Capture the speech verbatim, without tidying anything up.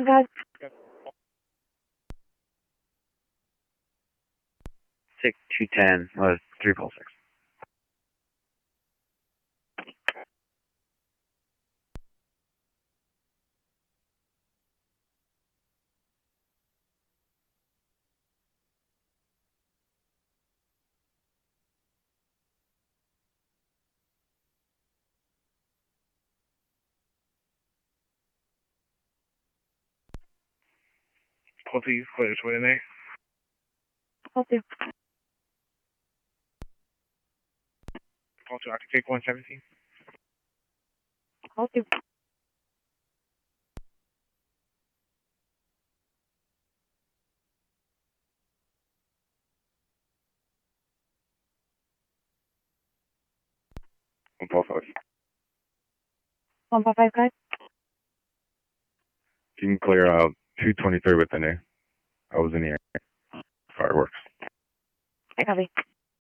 Okay. six two ten was three pole six. Call two, clear to in there. Call two. Call two, Arctic take one seventeen. Call two. One four five. One five five, guys. You can clear out two twenty-three within there. I was in the air. Fireworks. I copy.